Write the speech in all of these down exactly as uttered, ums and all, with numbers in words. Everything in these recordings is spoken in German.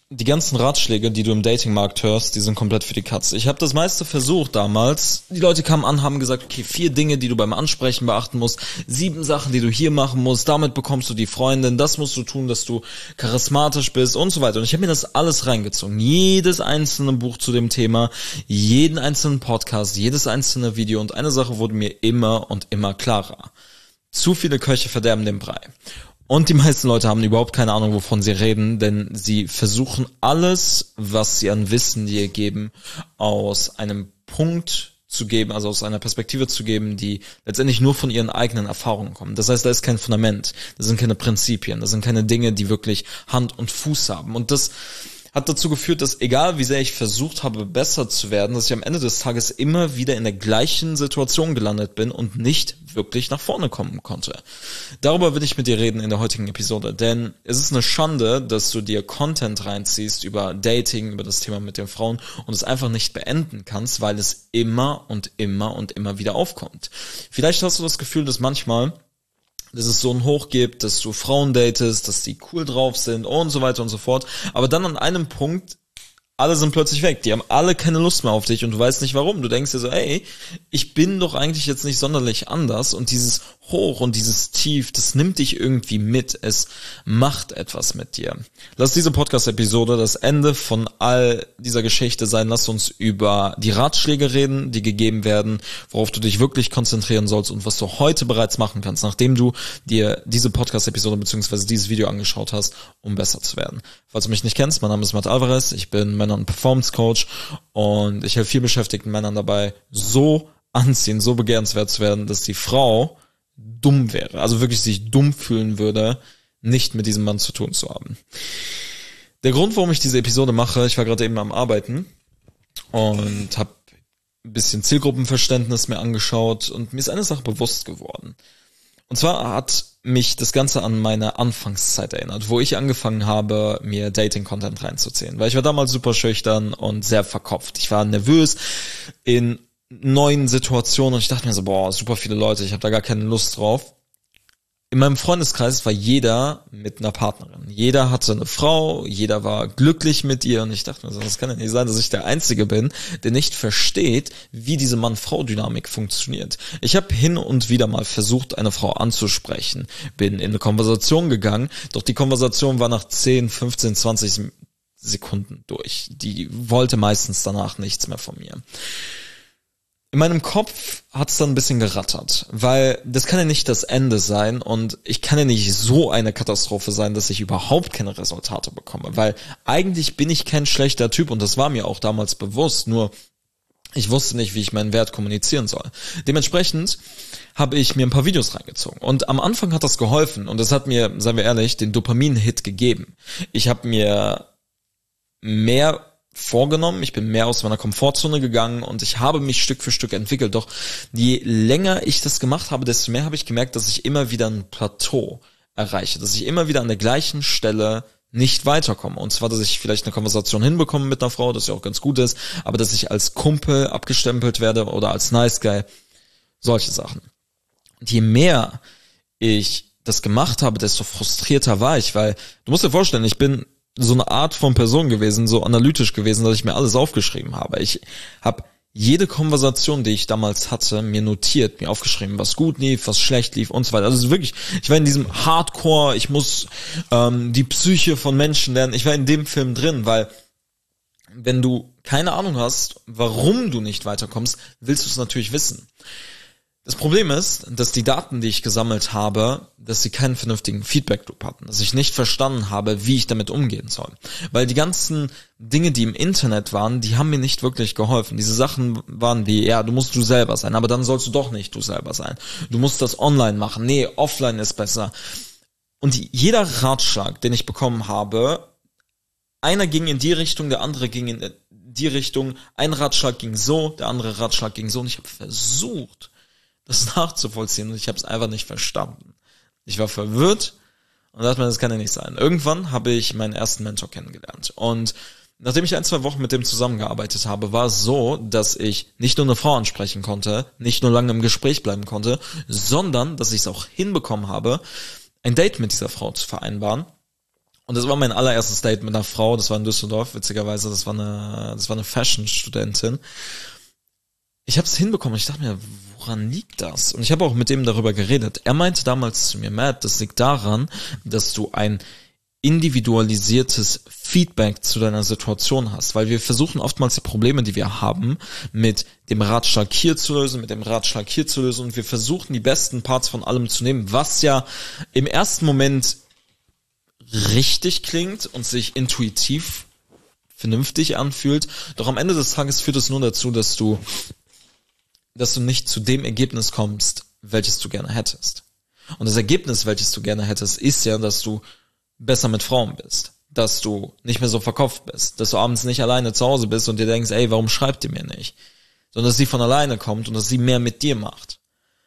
die ganzen Ratschläge, die du im Datingmarkt hörst, die sind komplett für die Katze. Ich habe das meiste versucht damals. Die Leute kamen an, haben gesagt, okay, vier Dinge, die du beim Ansprechen beachten musst, sieben Sachen, die du hier machen musst, damit bekommst du die Freundin, das musst du tun, dass du charismatisch bist und so weiter. Und ich habe mir das alles reingezogen. Jedes einzelne Buch zu dem Thema, jeden einzelnen Podcast, jedes einzelne Video. Und eine Sache wurde mir immer und immer klarer. Zu viele Köche verderben den Brei. Und die meisten Leute haben überhaupt keine Ahnung, wovon sie reden, denn sie versuchen alles, was sie an Wissen dir geben, aus einem Punkt zu geben, also aus einer Perspektive zu geben, die letztendlich nur von ihren eigenen Erfahrungen kommen. Das heißt, da ist kein Fundament, das sind keine Prinzipien, das sind keine Dinge, die wirklich Hand und Fuß haben. Und das hat dazu geführt, dass egal wie sehr ich versucht habe, besser zu werden, dass ich am Ende des Tages immer wieder in der gleichen Situation gelandet bin und nicht wirklich nach vorne kommen konnte. Darüber will ich mit dir reden in der heutigen Episode, denn es ist eine Schande, dass du dir Content reinziehst über Dating, über das Thema mit den Frauen und es einfach nicht beenden kannst, weil es immer und immer und immer wieder aufkommt. Vielleicht hast du das Gefühl, dass manchmal dass es so ein Hoch gibt, dass du Frauen datest, dass die cool drauf sind und so weiter und so fort. Aber dann an einem Punkt, alle sind plötzlich weg. Die haben alle keine Lust mehr auf dich und du weißt nicht warum. Du denkst dir so, ey, ich bin doch eigentlich jetzt nicht sonderlich anders und dieses Hoch und dieses Tief, das nimmt dich irgendwie mit. Es macht etwas mit dir. Lass diese Podcast-Episode das Ende von all dieser Geschichte sein. Lass uns über die Ratschläge reden, die gegeben werden, worauf du dich wirklich konzentrieren sollst und was du heute bereits machen kannst, nachdem du dir diese Podcast-Episode bzw. dieses Video angeschaut hast, um besser zu werden. Falls du mich nicht kennst, mein Name ist Matt Alvarez, ich bin Männer- und Performance-Coach und ich helfe viel beschäftigten Männern dabei, so anziehend, so begehrenswert zu werden, dass die Frau dumm wäre, also wirklich sich dumm fühlen würde, nicht mit diesem Mann zu tun zu haben. Der Grund, warum ich diese Episode mache, ich war gerade eben am Arbeiten und habe ein bisschen Zielgruppenverständnis mir angeschaut und mir ist eine Sache bewusst geworden. Und zwar hat mich das Ganze an meine Anfangszeit erinnert, wo ich angefangen habe, mir Dating-Content reinzuziehen. Weil ich war damals super schüchtern und sehr verkopft. Ich war nervös in neuen Situationen und ich dachte mir so, boah, super viele Leute, ich habe da gar keine Lust drauf. In meinem Freundeskreis war jeder mit einer Partnerin. Jeder hatte eine Frau, jeder war glücklich mit ihr und ich dachte mir so, das kann ja nicht sein, dass ich der Einzige bin, der nicht versteht, wie diese Mann-Frau-Dynamik funktioniert. Ich habe hin und wieder mal versucht, eine Frau anzusprechen, bin in eine Konversation gegangen, doch die Konversation war nach zehn, fünfzehn, zwanzig Sekunden durch. Die wollte meistens danach nichts mehr von mir. In meinem Kopf hat es dann ein bisschen gerattert, weil das kann ja nicht das Ende sein und ich kann ja nicht so eine Katastrophe sein, dass ich überhaupt keine Resultate bekomme, weil eigentlich bin ich kein schlechter Typ und das war mir auch damals bewusst, nur ich wusste nicht, wie ich meinen Wert kommunizieren soll. Dementsprechend habe ich mir ein paar Videos reingezogen und am Anfang hat das geholfen und das hat mir, seien wir ehrlich, den Dopamin-Hit gegeben. Ich habe mir mehr vorgenommen, ich bin mehr aus meiner Komfortzone gegangen und ich habe mich Stück für Stück entwickelt, doch je länger ich das gemacht habe, desto mehr habe ich gemerkt, dass ich immer wieder ein Plateau erreiche, dass ich immer wieder an der gleichen Stelle nicht weiterkomme. Und zwar, dass ich vielleicht eine Konversation hinbekomme mit einer Frau, das ja auch ganz gut ist, aber dass ich als Kumpel abgestempelt werde oder als Nice Guy, solche Sachen. Und je mehr ich das gemacht habe, desto frustrierter war ich, weil du musst dir vorstellen, ich bin so eine Art von Person gewesen, so analytisch gewesen, dass ich mir alles aufgeschrieben habe. Ich habe jede Konversation, die ich damals hatte, mir notiert, mir aufgeschrieben, was gut lief, was schlecht lief und so weiter. Also wirklich, ich war in diesem Hardcore, ich muss ähm, die Psyche von Menschen lernen. Ich war in dem Film drin, weil wenn du keine Ahnung hast, warum du nicht weiterkommst, willst du es natürlich wissen. Das Problem ist, dass die Daten, die ich gesammelt habe, dass sie keinen vernünftigen Feedback-Loop hatten, dass ich nicht verstanden habe, wie ich damit umgehen soll. Weil die ganzen Dinge, die im Internet waren, die haben mir nicht wirklich geholfen. Diese Sachen waren wie, ja, du musst du selber sein, aber dann sollst du doch nicht du selber sein. Du musst das online machen. Nee, offline ist besser. Und jeder Ratschlag, den ich bekommen habe, einer ging in die Richtung, der andere ging in die Richtung. Ein Ratschlag ging so, der andere Ratschlag ging so. Und ich habe versucht, das nachzuvollziehen und ich habe es einfach nicht verstanden. Ich war verwirrt und dachte mir, das kann ja nicht sein. Irgendwann habe ich meinen ersten Mentor kennengelernt und nachdem ich ein, zwei Wochen mit dem zusammengearbeitet habe, war es so, dass ich nicht nur eine Frau ansprechen konnte, nicht nur lange im Gespräch bleiben konnte, sondern dass ich es auch hinbekommen habe, ein Date mit dieser Frau zu vereinbaren Und das war mein allererstes Date mit einer Frau, das war in Düsseldorf, witzigerweise, das war eine, das war eine Fashion-Studentin. Ich habe es hinbekommen, ich dachte mir, woran liegt das? Und ich habe auch mit dem darüber geredet. Er meinte damals zu mir, Matt, das liegt daran, dass du ein individualisiertes Feedback zu deiner Situation hast, weil wir versuchen oftmals die Probleme, die wir haben, mit dem Ratschlag hier zu lösen, mit dem Ratschlag hier zu lösen und wir versuchen die besten Parts von allem zu nehmen, was ja im ersten Moment richtig klingt und sich intuitiv vernünftig anfühlt, doch am Ende des Tages führt es nur dazu, dass du dass du nicht zu dem Ergebnis kommst, welches du gerne hättest. Und das Ergebnis, welches du gerne hättest, ist ja, dass du besser mit Frauen bist, dass du nicht mehr so verkopft bist, dass du abends nicht alleine zu Hause bist und dir denkst, ey, warum schreibt ihr mir nicht? Sondern dass sie von alleine kommt und dass sie mehr mit dir macht.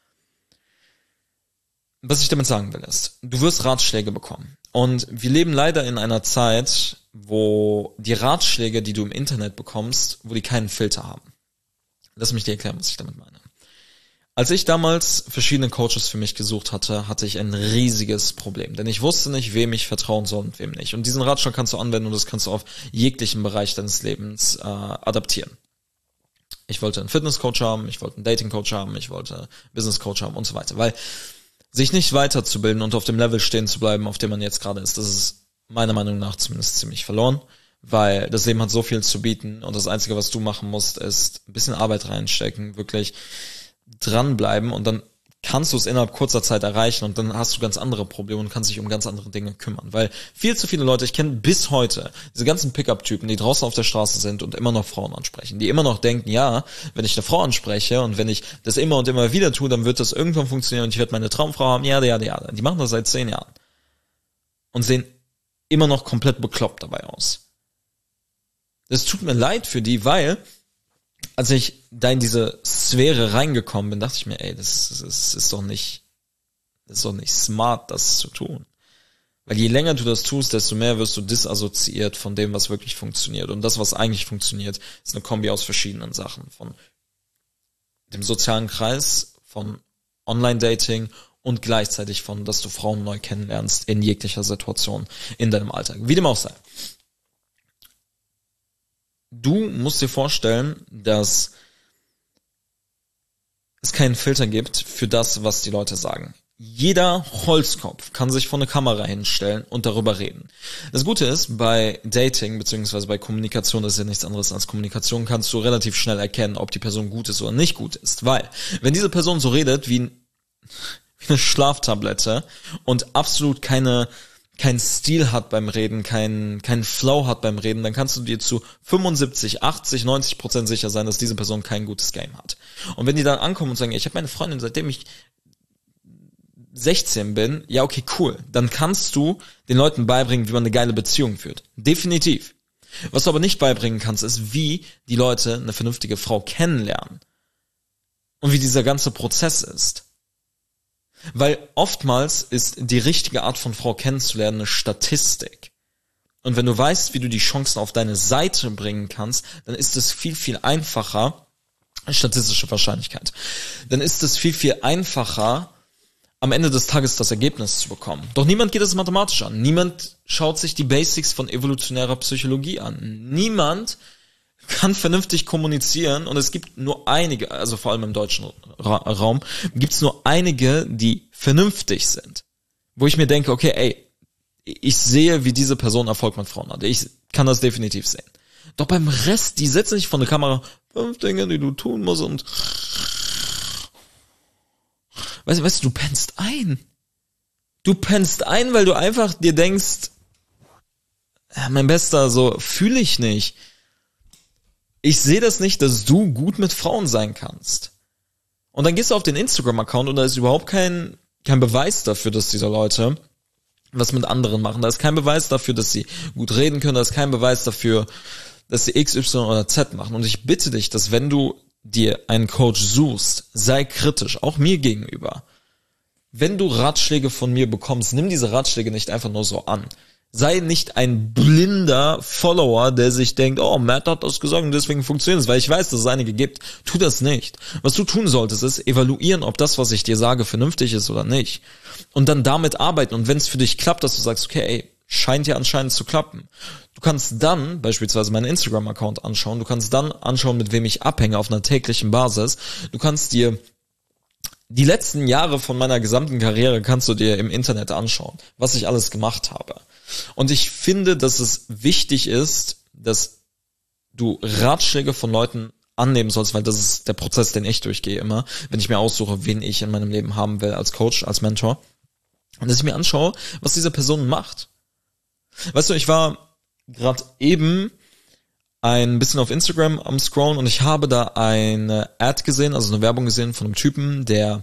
Was ich damit sagen will ist, du wirst Ratschläge bekommen. Und wir leben leider in einer Zeit, wo die Ratschläge, die du im Internet bekommst, wo die keinen Filter haben. Lass mich dir erklären, was ich damit meine. Als ich damals verschiedene Coaches für mich gesucht hatte, hatte ich ein riesiges Problem. Denn ich wusste nicht, wem ich vertrauen soll und wem nicht. Und diesen Ratschlag kannst du anwenden und das kannst du auf jeglichen Bereich deines Lebens äh, adaptieren. Ich wollte einen Fitnesscoach haben, ich wollte einen Datingcoach haben, ich wollte einen Businesscoach haben und so weiter. Weil sich nicht weiterzubilden und auf dem Level stehen zu bleiben, auf dem man jetzt gerade ist, das ist meiner Meinung nach zumindest ziemlich verloren. Weil das Leben hat so viel zu bieten und das Einzige, was du machen musst, ist ein bisschen Arbeit reinstecken, wirklich dranbleiben und dann kannst du es innerhalb kurzer Zeit erreichen und dann hast du ganz andere Probleme und kannst dich um ganz andere Dinge kümmern. Weil viel zu viele Leute, ich kenne bis heute diese ganzen Pickup-Typen, die draußen auf der Straße sind und immer noch Frauen ansprechen, die immer noch denken, ja, wenn ich eine Frau anspreche und wenn ich das immer und immer wieder tue, dann wird das irgendwann funktionieren und ich werde meine Traumfrau haben, ja, ja, ja. Die machen das seit zehn Jahren und sehen immer noch komplett bekloppt dabei aus. Das tut mir leid für die, weil als ich da in diese Sphäre reingekommen bin, dachte ich mir, ey, das, das, das ist doch nicht, das ist doch nicht smart, das zu tun. Weil je länger du das tust, desto mehr wirst du disassoziiert von dem, was wirklich funktioniert. Und das, was eigentlich funktioniert, ist eine Kombi aus verschiedenen Sachen. Von dem sozialen Kreis, von Online-Dating und gleichzeitig von, dass du Frauen neu kennenlernst in jeglicher Situation in deinem Alltag. Wie dem auch sei. Du musst dir vorstellen, dass es keinen Filter gibt für das, was die Leute sagen. Jeder Holzkopf kann sich vor eine Kamera hinstellen und darüber reden. Das Gute ist, bei Dating beziehungsweise bei Kommunikation, das ist ja nichts anderes als Kommunikation, kannst du relativ schnell erkennen, ob die Person gut ist oder nicht gut ist. Weil, wenn diese Person so redet wie, ein, wie eine Schlaftablette und absolut keine keinen Stil hat beim Reden, keinen keinen Flow hat beim Reden, dann kannst du dir zu fünfundsiebzig, achtzig, neunzig Prozent sicher sein, dass diese Person kein gutes Game hat. Und wenn die dann ankommen und sagen, ich habe meine Freundin, seitdem ich sechzehn bin, ja okay, cool, dann kannst du den Leuten beibringen, wie man eine geile Beziehung führt. Definitiv. Was du aber nicht beibringen kannst, ist, wie die Leute eine vernünftige Frau kennenlernen. Und wie dieser ganze Prozess ist. Weil oftmals ist die richtige Art von Frau kennenzulernen eine Statistik. Und wenn du weißt, wie du die Chancen auf deine Seite bringen kannst, dann ist es viel, viel einfacher, statistische Wahrscheinlichkeit, dann ist es viel, viel einfacher, am Ende des Tages das Ergebnis zu bekommen. Doch niemand geht es mathematisch an. Niemand schaut sich die Basics von evolutionärer Psychologie an. Niemand kann vernünftig kommunizieren und es gibt nur einige, also vor allem im deutschen Ra- Raum, gibt es nur einige, die vernünftig sind. Wo ich mir denke, okay, ey, ich sehe, wie diese Person Erfolg mit Frauen hat. Ich kann das definitiv sehen. Doch beim Rest, die setzen sich vor eine Kamera, fünf Dinge, die du tun musst und weißt du, weißt du, du pennst ein. Du pennst ein, weil du einfach dir denkst, ja, mein Bester, so fühle ich nicht. Ich sehe das nicht, dass du gut mit Frauen sein kannst. Und dann gehst du auf den Instagram-Account und da ist überhaupt kein, kein Beweis dafür, dass diese Leute was mit anderen machen. Da ist kein Beweis dafür, dass sie gut reden können. Da ist kein Beweis dafür, dass sie X, Y oder Z machen. Und ich bitte dich, dass wenn du dir einen Coach suchst, sei kritisch, auch mir gegenüber. Wenn du Ratschläge von mir bekommst, nimm diese Ratschläge nicht einfach nur so an. Sei nicht ein blinder Follower, der sich denkt, oh, Matt hat das gesagt und deswegen funktioniert es, weil ich weiß, dass es einige gibt. Tu das nicht. Was du tun solltest, ist evaluieren, ob das, was ich dir sage, vernünftig ist oder nicht. Und dann damit arbeiten. Und wenn es für dich klappt, dass du sagst, okay, ey, scheint ja anscheinend zu klappen. Du kannst dann beispielsweise meinen Instagram-Account anschauen, du kannst dann anschauen, mit wem ich abhänge auf einer täglichen Basis. Du kannst dir die letzten Jahre von meiner gesamten Karriere kannst du dir im Internet anschauen, was ich alles gemacht habe. Und ich finde, dass es wichtig ist, dass du Ratschläge von Leuten annehmen sollst, weil das ist der Prozess, den ich durchgehe immer, wenn ich mir aussuche, wen ich in meinem Leben haben will als Coach, als Mentor. Und dass ich mir anschaue, was diese Person macht. Weißt du, ich war gerade eben ein bisschen auf Instagram am Scrollen und ich habe da eine Ad gesehen, also eine Werbung gesehen von einem Typen, der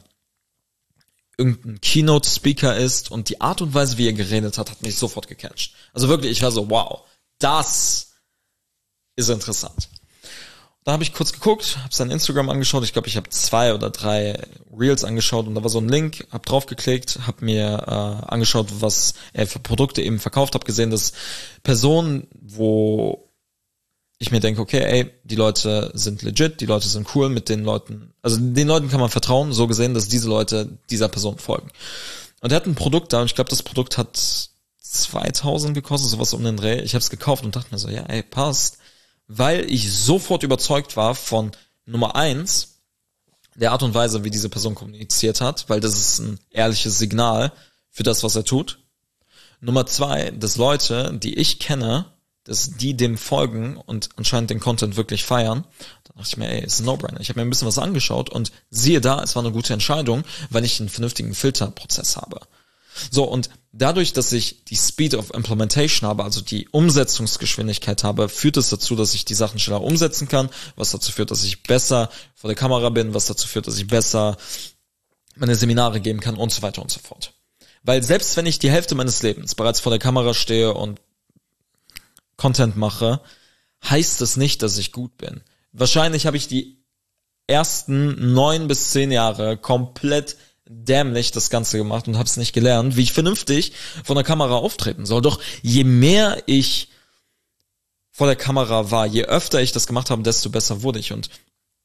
irgendein Keynote-Speaker ist und die Art und Weise, wie er geredet hat, hat mich sofort gecatcht. Also wirklich, ich war so, wow, das ist interessant. Da habe ich kurz geguckt, habe sein Instagram angeschaut, ich glaube, ich habe zwei oder drei Reels angeschaut und da war so ein Link, habe draufgeklickt, habe mir äh, angeschaut, was er für Produkte eben verkauft, habe gesehen, dass Personen, wo ich mir denke, okay, ey, die Leute sind legit, die Leute sind cool, mit den Leuten, also den Leuten kann man vertrauen, so gesehen, dass diese Leute dieser Person folgen. Und er hat ein Produkt da und ich glaube, das Produkt hat zweitausend gekostet, sowas um den Dreh. Ich habe es gekauft und dachte mir so, ja, ey, passt. Weil ich sofort überzeugt war von Nummer eins, der Art und Weise, wie diese Person kommuniziert hat, weil das ist ein ehrliches Signal für das, was er tut. Nummer zwei, dass Leute, die ich kenne, dass die dem folgen und anscheinend den Content wirklich feiern. Da dachte ich mir, ey, ist ein No-Brainer. Ich habe mir ein bisschen was angeschaut und siehe da, es war eine gute Entscheidung, weil ich einen vernünftigen Filterprozess habe. So, und dadurch, dass ich die Speed of Implementation habe, also die Umsetzungsgeschwindigkeit habe, führt es dazu, dass ich die Sachen schneller umsetzen kann, was dazu führt, dass ich besser vor der Kamera bin, was dazu führt, dass ich besser meine Seminare geben kann und so weiter und so fort. Weil selbst wenn ich die Hälfte meines Lebens bereits vor der Kamera stehe und Content mache, heißt es nicht, dass ich gut bin. Wahrscheinlich habe ich die ersten neun bis zehn Jahre komplett dämlich das Ganze gemacht und habe es nicht gelernt, wie ich vernünftig vor der Kamera auftreten soll. Doch je mehr ich vor der Kamera war, je öfter ich das gemacht habe, desto besser wurde ich. Und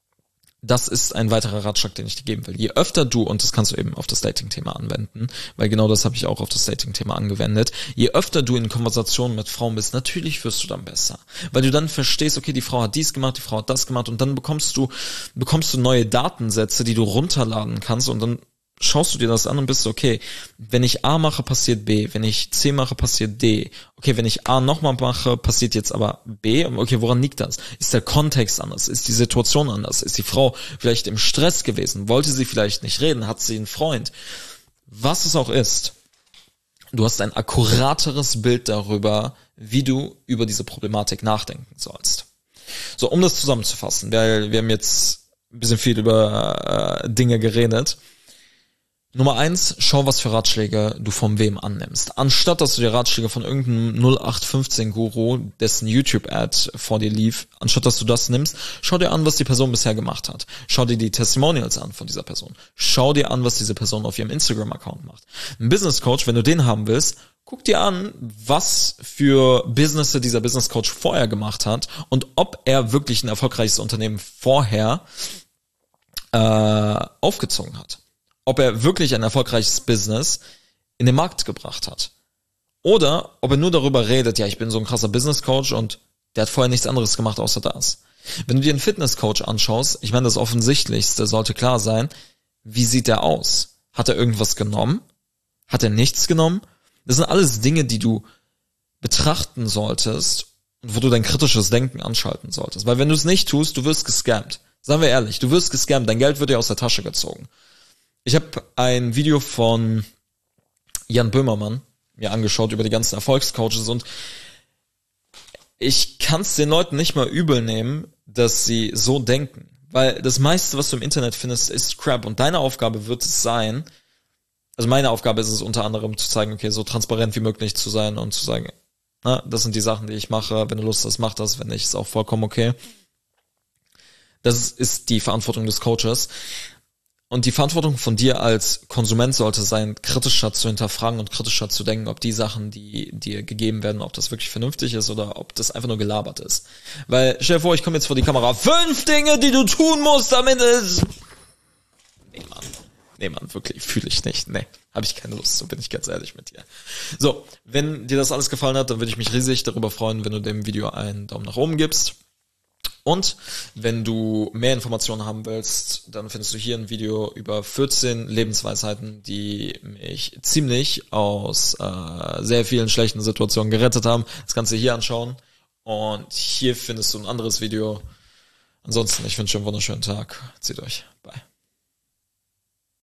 das ist ein weiterer Ratschlag, den ich dir geben will. Je öfter du, und das kannst du eben auf das Dating-Thema anwenden, weil genau das habe ich auch auf das Dating-Thema angewendet, je öfter du in Konversationen mit Frauen bist, natürlich wirst du dann besser. Weil du dann verstehst, okay, die Frau hat dies gemacht, die Frau hat das gemacht und dann bekommst du, bekommst du neue Datensätze, die du runterladen kannst und dann schaust du dir das an und bist so, okay, wenn ich A mache, passiert B, wenn ich C mache, passiert D. Okay, wenn ich A nochmal mache, passiert jetzt aber B. Okay, woran liegt das? Ist der Kontext anders? Ist die Situation anders? Ist die Frau vielleicht im Stress gewesen? Wollte sie vielleicht nicht reden? Hat sie einen Freund? Was es auch ist, du hast ein akkurateres Bild darüber, wie du über diese Problematik nachdenken sollst. So, um das zusammenzufassen, weil wir haben jetzt ein bisschen viel über äh, Dinge geredet. Nummer eins, schau, was für Ratschläge du von wem annimmst. Anstatt, dass du dir Ratschläge von irgendeinem null acht fünfzehn Guru, dessen YouTube-Ad vor dir lief, anstatt, dass du das nimmst, schau dir an, was die Person bisher gemacht hat. Schau dir die Testimonials an von dieser Person. Schau dir an, was diese Person auf ihrem Instagram-Account macht. Ein Business Coach, wenn du den haben willst, guck dir an, was für Businesse dieser Business Coach vorher gemacht hat und ob er wirklich ein erfolgreiches Unternehmen vorher äh, aufgezogen hat. Ob er wirklich ein erfolgreiches Business in den Markt gebracht hat. Oder ob er nur darüber redet, ja, ich bin so ein krasser Business Coach und der hat vorher nichts anderes gemacht außer das. Wenn du dir einen Fitness Coach anschaust, ich meine, das Offensichtlichste sollte klar sein, wie sieht der aus? Hat er irgendwas genommen? Hat er nichts genommen? Das sind alles Dinge, die du betrachten solltest und wo du dein kritisches Denken anschalten solltest. Weil wenn du es nicht tust, du wirst gescammt. Seien wir ehrlich, du wirst gescammt, dein Geld wird dir aus der Tasche gezogen. Ich habe ein Video von Jan Böhmermann mir angeschaut über die ganzen Erfolgscoaches und ich kann es den Leuten nicht mal übel nehmen, dass sie so denken. Weil das meiste, was du im Internet findest, ist Crap und deine Aufgabe wird es sein, also meine Aufgabe ist es unter anderem zu zeigen, okay, so transparent wie möglich zu sein und zu sagen, na, das sind die Sachen, die ich mache, wenn du Lust hast, mach das, wenn nicht, ist auch vollkommen okay. Das ist die Verantwortung des Coaches. Und die Verantwortung von dir als Konsument sollte sein, kritischer zu hinterfragen und kritischer zu denken, ob die Sachen, die dir gegeben werden, ob das wirklich vernünftig ist oder ob das einfach nur gelabert ist. Weil, stell dir vor, ich komme jetzt vor die Kamera. Fünf Dinge, die du tun musst, damit es... Nee, Mann. nee, Mann, wirklich, fühle ich nicht. Nee, habe ich keine Lust, so bin ich ganz ehrlich mit dir. So, wenn dir das alles gefallen hat, dann würde ich mich riesig darüber freuen, wenn du dem Video einen Daumen nach oben gibst. Und wenn du mehr Informationen haben willst, dann findest du hier ein Video über vierzehn Lebensweisheiten, die mich ziemlich aus äh, sehr vielen schlechten Situationen gerettet haben. Das kannst du hier anschauen. Und hier findest du ein anderes Video. Ansonsten, ich wünsche einen wunderschönen Tag. Zieht euch. Bye.